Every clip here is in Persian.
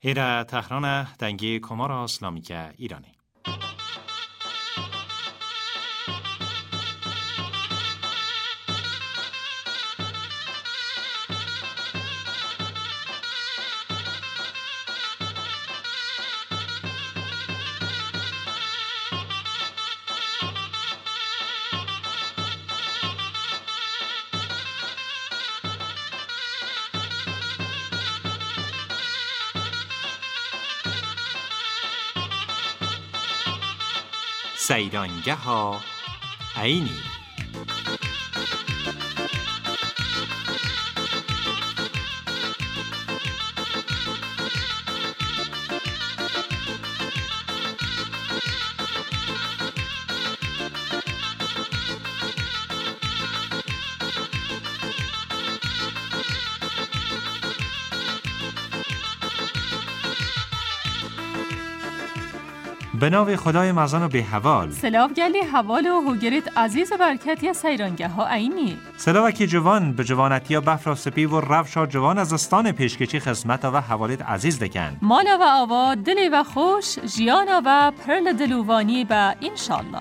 ایره تهران دنگی کمارا اسلامیکه ایرانی. سیرانگه ها عینی. به نام خدای مزان و به حوال. سلاو گلی حوال و هوگریت عزیز و برکتی سیرانگه ها عینی. سلاوکی جوان به جوانتی و بفر سپی و رفشا جوان از استان پیشکشی خدمت و حوالت عزیز دکن. مالا و آوا دلی و خوش جیانا و پرل دلووانی به انشالله.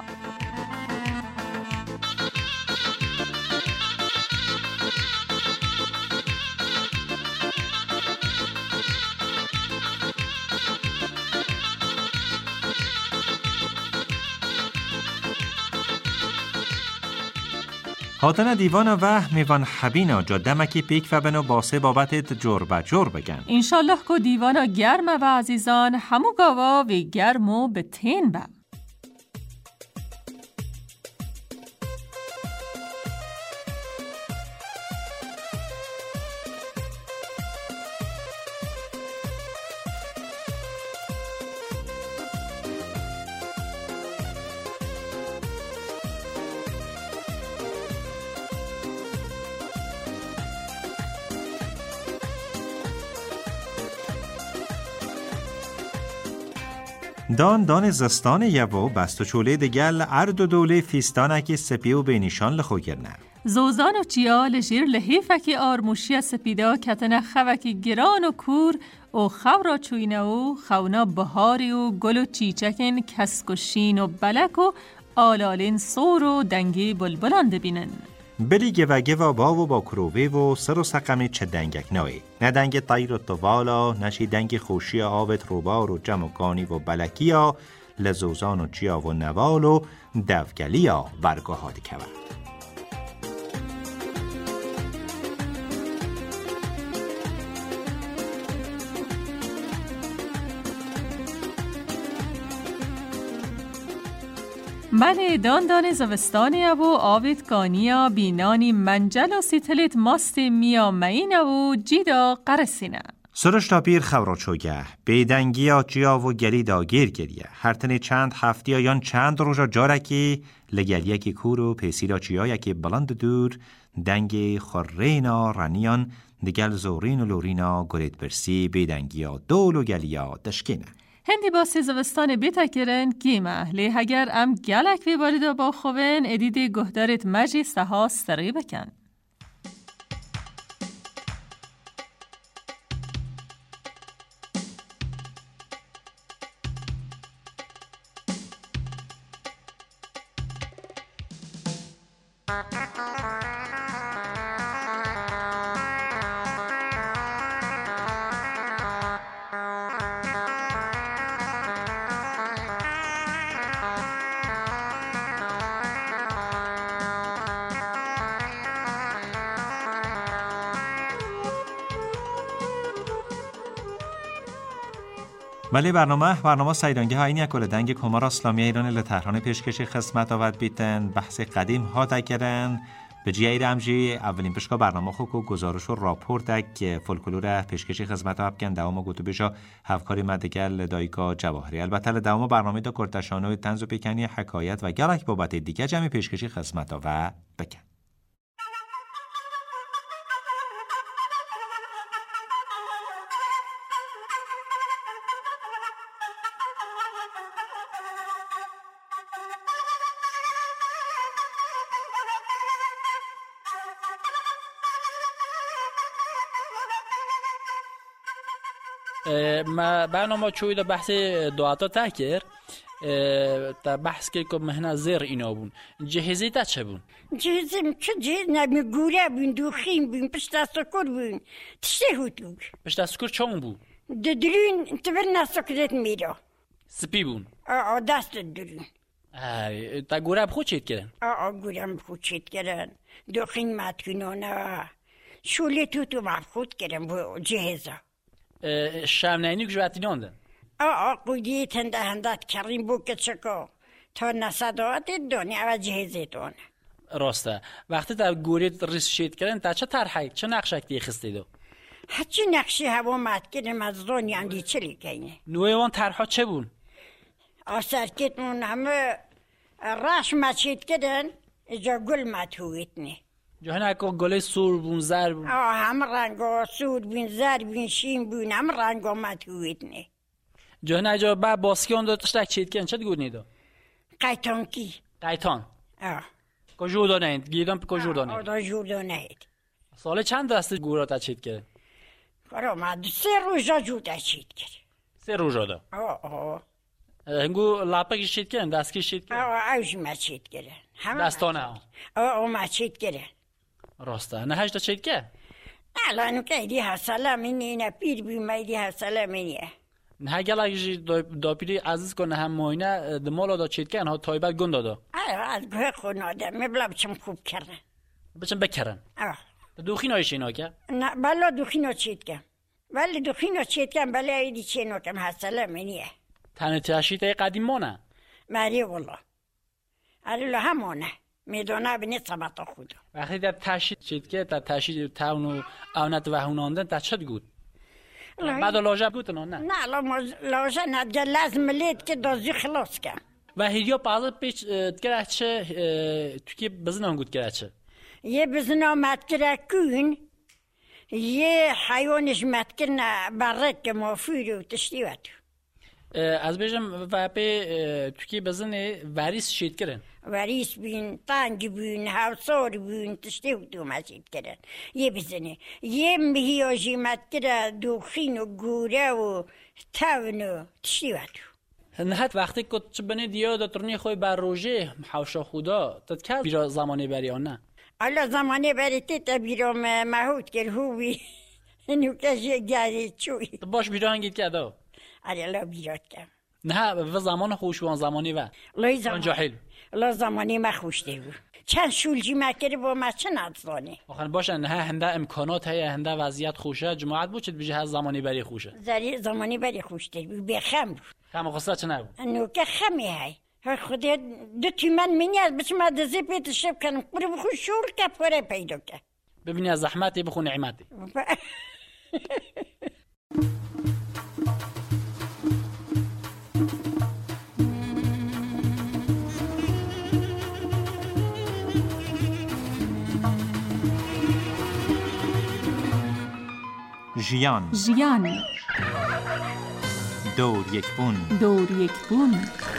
هاتن دیوان و میوان حبینا جدمکی پیک و بنو باسه بابت جور بجور بگن. انشالله که دیوانا گرم و عزیزان همو گاوا و گرمو به تین با. دان زستان یبو بست و چوله دگل ارد و دوله فیستانکی سپی و بینیشان لخو گرنه. زوزان و چیا لجیر لحیفکی آرموشی سپیدا کتنه خوکی گران و کور و خورا چوینه و خونا بهاری و گل و چیچکن کسک و شین و بلک و آلالین سور و دنگی بلبلان دبینن. بلی گوه با و با کروبه و سر و سقمی چه دنگک نوی. نه دنگ طیر و طوالا، نشی دنگ خوشی آوت روبار و جمکانی و بلکیا، لزوزان و چیا و نوال و دوگلیا ورگاهات کور. بله دان زوستانی و آوید کانیا بینانی منجل و سیتلیت ماست میا مینه و جیدا قرسینه. سرش تا پیر خورا چوگه بیدنگی آجیا و گلی داگیر گریه هر تنی چند هفتی یا چند روژا جارکی لگلیه کی کورو پیسیرا چیا یکی بلند دور دنگ خورینا رنیان دگل زورین و لورینا گرید برسی بیدنگی ها دول و گلیا دشکینه. هندی با سیزوستان بیتا کرن گیمه لی هگر ام گلک وی باریدا با خوبن ادید گهدارت مجی سها سری بکن. ولی برنامه سیرانگه ها اینی اکل دنگ کمار اسلامی ایران لتهران پیشکشی خدمت آورد بیتن بحث قدیم ها دکرن به جیای رمجی اولین پشکا برنامه خوک و گزارش و راپورت دک فولکلور پیشکشی خدمت ها بکن دوام گوتو بشا هفکاری مدگل دایکا جواهری البته دوام برنامه دا کرتشانه و تنز و پیکنی حکایت و گلک بابت دیگه جمعی پیشکشی خدمت ها و بکن. ما برنامه چوی دا بحث دعاتا تکر تا بحث که مهنه زیر اینا بون جهزی تا چه بون؟ جهزیم چه جهز نمی گوره بون دوخیم بون پشت سکر بون تشته هوتو پشت سکر چون بون؟ درون تبر نسکرت میرا سپی بون؟ دست درون تا گوره بخود چید کرن؟ گوره بخود چید کرن دوخین مدکنانه شوله تو مفخود کرن با جهزا شام نینی که جواتینه آندن؟ قودی تنده هندت کریم بو که چکا تا نصدات دنیا و جهزی دونه راسته وقتی تا گوری ریس شید کردن تا چه طرحی چه نقشکی خستیدو؟ هرچی نقشی هوا مد کردم از دنیا هم چلی کنه نوعی وان طرحا چه بون؟ سرکتمون همه راش مچید کردن جا گل مدهویتنه جهنه اکا گله سور بون زر بون همه رنگا سور بون زر بون شین بون همه رنگا مدهویتنه جهنه اجا با باسکی آن داشتک چید کردن چه گود نیدو؟ قیتان کی؟ قیتان؟ که جور دانید گیدان که جور دانید جور دانید ساله چند دسته گورا تا چید کرد؟ کارا من 3 روزا جور تا چید کرد 3 روزا دا؟ هنگو لاپه چید کردن؟ دست چید کردن؟ اوش ما چید کردن دستانه ما چید کردن راسته نه هشتا چید کرد؟ الان که ایدی حسلا منی نه پیر بیم ایدی حسلا منیه نه گل اگه داپیری عزیز کنه هم ماینه دمالا دا چید کردن ها تایبت گنده دا از گوه خوناده مبلا بچم خوب کردن بچم بکرن دوخین هایش اینا که؟ نه بلا دوخین ها چید کم ولی دوخین ها چید کم بلا ایدی چه نوکم حسلا منیه تنه تشید قدیم مانه؟ مری والله علیلا همانه میدونه بینی سبتا خودو وقتی در تشید چید که در تشید تاونو اونت و هوناندن تا چد گود؟ بعد لاجه بودن نه لاجه نه لازم لید که دازی خلاص کن و هیریا پازه پیچ تکره چه تو که بزن هم گود کرده چه؟ یه بزن هم مدکره کن یه حیوانش مدکرنه برک که مافوری و تشتی و تو از بیشم و به تو که بزن وریس شید کرن وریس بین تنگ بین حوصار بین تشتی و تو مشید کرن یه بزنه یه مهیاجی مدکره دوخین و گوره و تاون و تشتی و تو نهت وقتی که چه بنی دیا داترنی خوی بر روژه حوشا خدا تدکر بیرا زمانی بری آن نه الله زمانی بری تیتا بیرام محود کر هوی نوکش گری چوی باش بیرا هنگید که ادا الله بیرات کم نه و زمان خوشوان زمانی و جاحل الله زمانی ما خوش دیو چند شولجی مکری با ما چه ندزانی آخر باشه نه هنده امکانات هیا هنده وضعیت خوشه جماعت بوچد بیجه هز زمانی بری خوشه زمانی بری خوش دیو بخم بود خم خسته چه نبود نوکه خمی های خدا دو تیمن منی از بچه مدزی پیت شب کنم قره بخون شور کپ کره پیدا که ببینی از زحمتی بخون نعمتی ژیان دور یک بون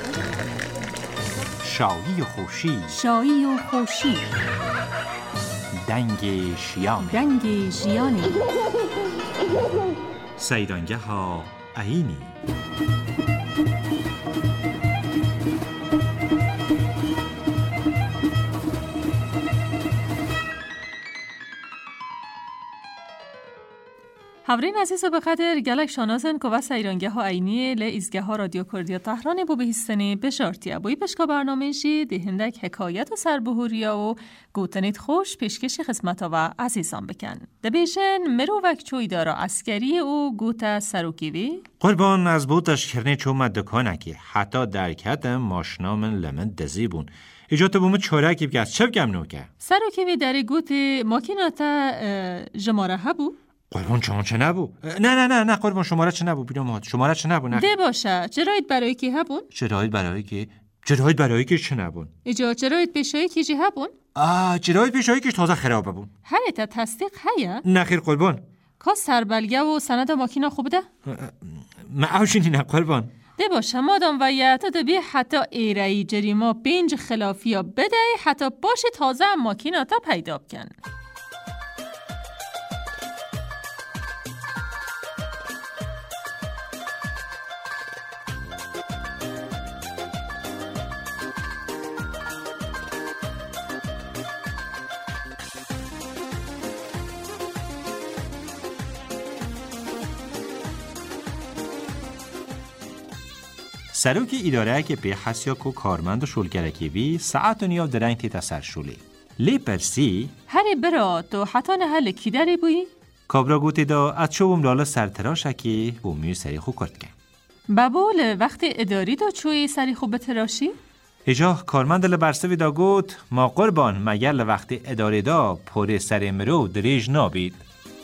شایی و خوشی دنگ ژیان سیدانگه ها عینی هورین عزیز و بخاطر گلک شانازن که و سیرانگه ها عینیه لی ایزگه ها رادیو کردیا تهران بو بهستنی بشارتیه بوی پشکا برنامهشی دهندک حکایت و سربهوریا و گوتنیت خوش پیشکش خدمتا و عزیزان بکن دبیشن مرو وکچوی دارا عسکری و گوتا سروکیوی قربان از بودش کرنی چو مدکانکی حتی درکتم ماشنامن لمن دزیبون ایجاتا بومه چورکی بگه از چه بگم نوکه سروکیوی داری گوت ماکیناتا جماره هبو قربان شما چه نبو؟ نه قربان شماره چه نبو بیدم شماره چه نبو ده باشه چرایت برای کی هبون؟ چرایت برای کی چه نبون؟ ایجا چرایت پیشایی کی جی هبون؟ چرایت پیشایی که تازه خرابه بون هریتا تصدیق هیا؟ نخیر قربان که سربلگه و سند ماکینا خوب ده؟ ما اوشینی نه قربان ده باشه مادام ویتا ده بی حتی ایرایی جریما 5 خلافی ها بده حتی باشه تازه ماکینا تا پیدا بکن سروکی اداره که به حسیا کو کارمند و شولگرکی بی ساعت و نیاو درنگ تیتا سر شولی لی پرسی هری برا تو حتی نه هل کی داری بویی؟ کابرا گوتی دا از چوبم لالا سرتراشکی و میو سری خو کرد کن بابول وقتی اداری دا چوی سری خوب بتراشی؟ ایجا کارمند لبرسوی دا گوت ما قربان مگر وقتی اداره دا پوری سر مرو دریج نابید.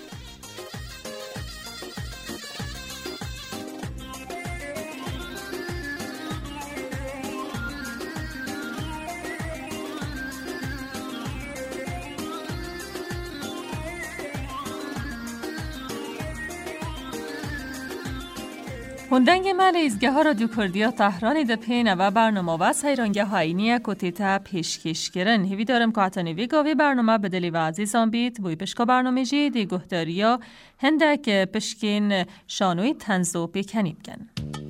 هندنگ مال ایزگاه ها رادیو کردیا تهران ده پین و برنامه و سیرانگه های نیا کتیتا پیشکش کرن. هیوی دارم که حتی نوی گاوی برنامه بدلی و عزیزان بید بوی پشکا برنامه جی دی گهداریا هندک پشکین شانوی تنزو پیکنیب کن.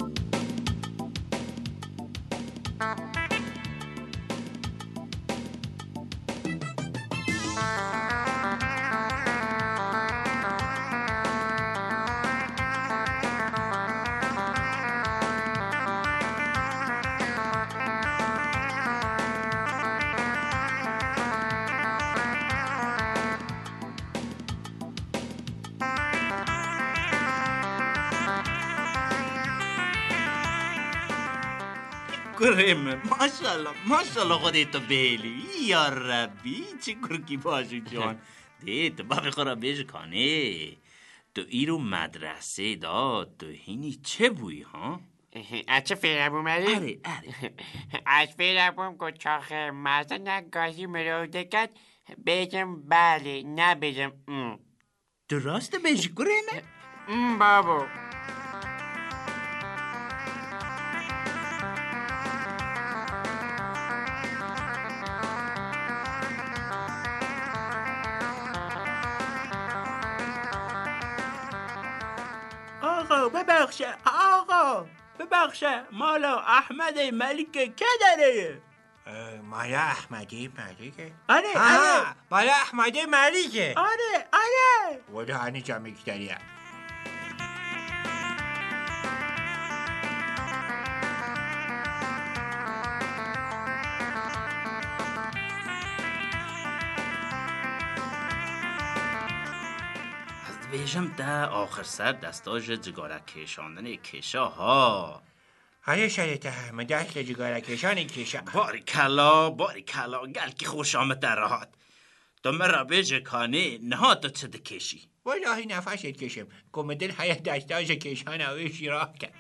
گرم ماشالله خودتو بیلی یا ربی چه کرکی باشو جان دیت با بخورا بیش کانه تو ایرو مدرسه داد تو هینی چه بوی ها؟ اچه فیرم اومدی؟ آره از فیرم کچاخ مزه نگاهی مرو دکت بیجم بله نه بیجم درسته بیش گرمه؟ بابا آقا ببخشه مالا احمد ملک که داره؟ مالا احمدی ملیکه؟ آره مالا احمدی ملیکه؟ آره ولی هنی جمعیک داریه بیشم ده آخر سر دستاج جگاره کشاندن کشا ها های شریعت همه دست جگاره کشان کشا باری کلا گل که خوش آمد در راحت تو مرا بیجه کانه نه تو چه کشی والله نفست کشم کمدل های دستاج کشان اویشی راه کرد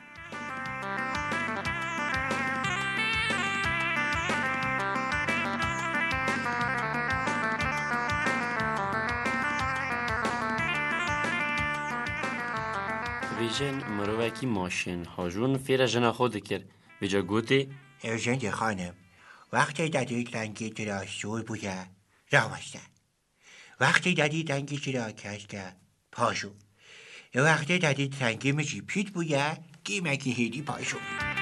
ویژن مروکی ماشین هاجون فیر جنا خود کرد ویجا گوتی ارجنگ خانم وقتی دادی تنگی ترا سور بوده راوسته وقتی دادی تنگی ترا کشته پاشو وقتی دادی تنگی میشی پیت بوده گیمکی هیدی پاشو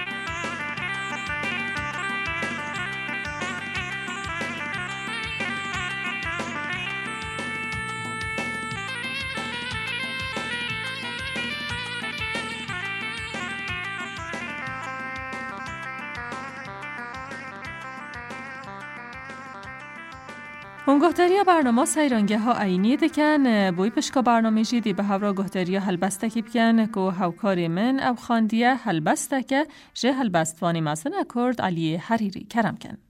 گهداریا برنامه سیرانگه ها عینی دکن بوی پشکا برنامه جیدی به هورا گهداریا هلبسته کی بکن که هوکاری من او خاندیه هلبسته که جه هلبستوانی مزن کرد علی حریری کرم کن.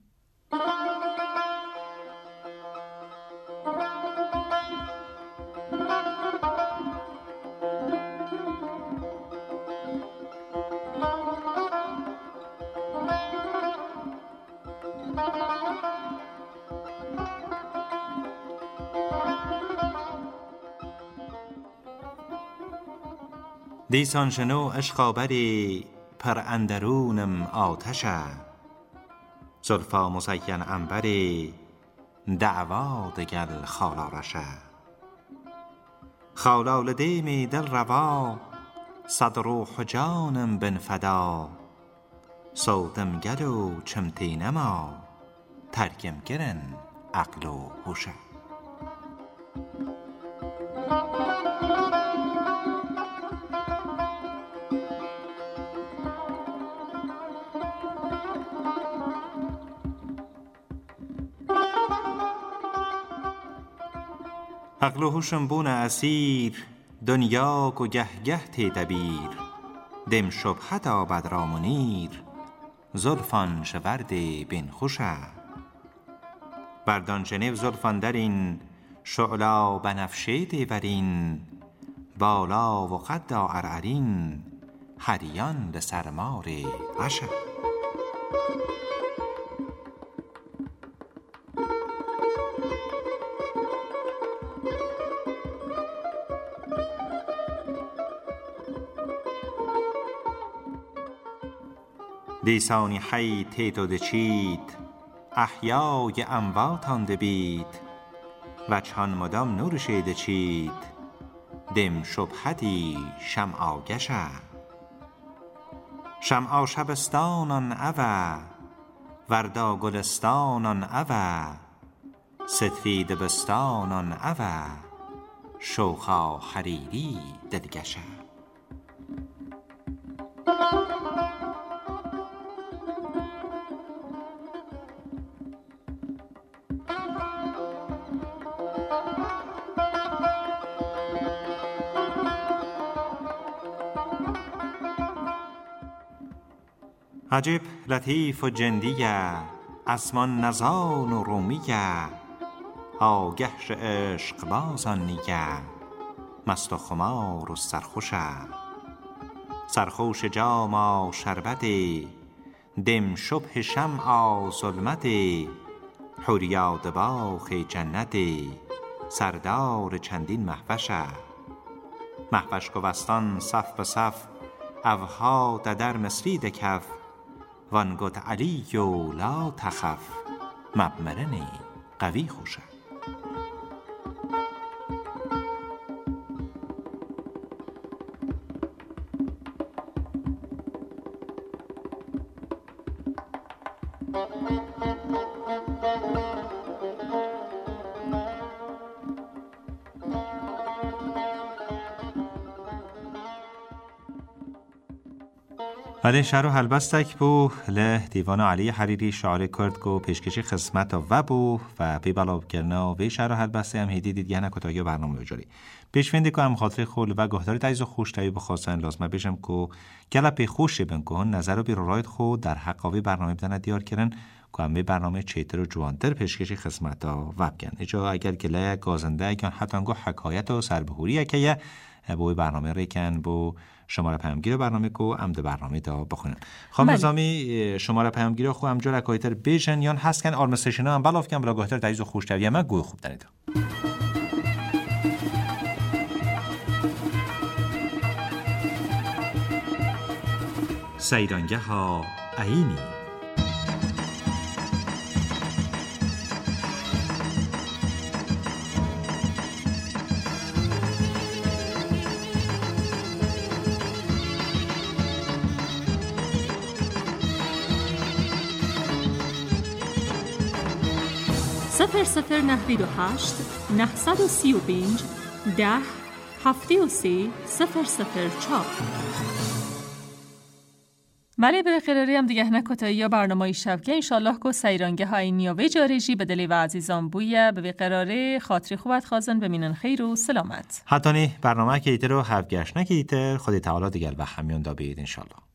دیسان شنو عشقا بری پر اندرونم آتشه زلفا مزین عنبری دعوا دگل خالارشه خالال دیمی دل روا صد روح جانم بن فدا صوتم گلو چمتی نما ترکم گرن عقل و هوشه عقل و هوشم بون اسیر دنیا و گه گه تی دبیر دم شبهت آبد را منیر زلفان شورد بین خوشه بردان جنیو زلفان درین شعلا بنفشه دیورین بالا و قد عرعرین حریان لسرمار عشه. دیسانی حی تیتو دچید احیای امواتان دبید وجهان مدام نور شیده چید دم شبهتی شمعا گشه شمعا شبستانان اوه وردا گلستانان اوه ستفی دبستانان اوه شوخا حریری دلگشه. عجب لطیف و جندیه اسمان نزان و رومیه آگهش عشق بازان نیگه مست و خمار و سرخوشه سرخوش جاما شربت دم شبه شمعا ظلمت حوریا دباغ جنت سردار چندین مهوشه مهوش گوستان صف به صف اوها در مصری دکف وانگوت علی و لا تخف مبمرنی قوی خوشه. ولی شعر و هلبستک بو له دیوان علی حریری شاعر کرد گو پیشکشی خدمت و بو و بی بلا کرنا و شعر و هلبسته هم هیدی دیگه نکتاگی برنامه بجاری پیشوندی که هم خاطر خول و گهداری تایز و خوش تایی بخواستن لازمه بشم که گلپی خوشی بن که نظر و بی رایت خود در حقاوی برنامه بدن دیار کرن که همه برنامه چیتر و جوانتر پیشکشی خدمت و بگن اجا اگر گله گازنده اگر حتی گو حکایت و سربهوری که بو برنامه ریکن بو شماره پیامگیر برنامه کو عمد برنامه دا بخونن خانم نظامی شماره پیامگیر خو همجور حکایتر بیشن یان هست کن آرمستشن هم بالاف کن بلا گهتر دایز و خوشتر من گوی خوب دنید سیرانگه ها عینی صفر نهری 8 935 10 73 004 ملی به قراری هم دیگه نکتایی یا برنامه شبکه انشالله که سیرانگه های نیاوی جاریجی به دلی و عزیزان بویه به قراره خاطری خوبت خازن بمینن خیر و سلامت حتانی برنامه که ایتر رو حرف گشت نکیتر خودی تعالی دیگر و همیون دا بید انشالله.